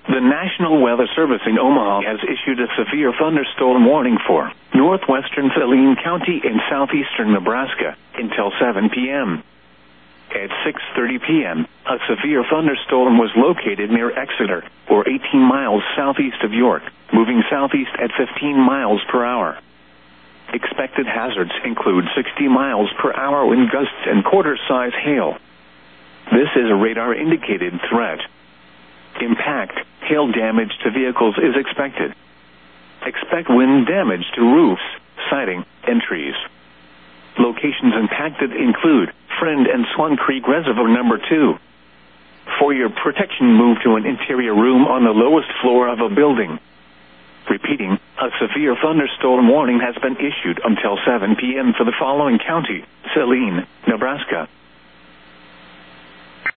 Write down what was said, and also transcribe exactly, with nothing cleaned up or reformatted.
The National Weather Service in Omaha has issued a severe thunderstorm warning for northwestern Saline County in southeastern Nebraska until seven p.m. At six thirty p.m., a severe thunderstorm was located near Exeter, or eighteen miles southeast of York, moving southeast at fifteen miles per hour. Expected hazards include sixty miles per hour wind gusts and quarter-size hail. This is a radar-indicated threat. Impact, hail damage to vehicles is expected. Expect wind damage to roofs, siding, and trees. Locations impacted include Friend and Swan Creek Reservoir Number two. For your protection, move to an interior room on the lowest floor of a building. Repeating, a severe thunderstorm warning has been issued until seven p.m. for the following county: Saline, Nebraska,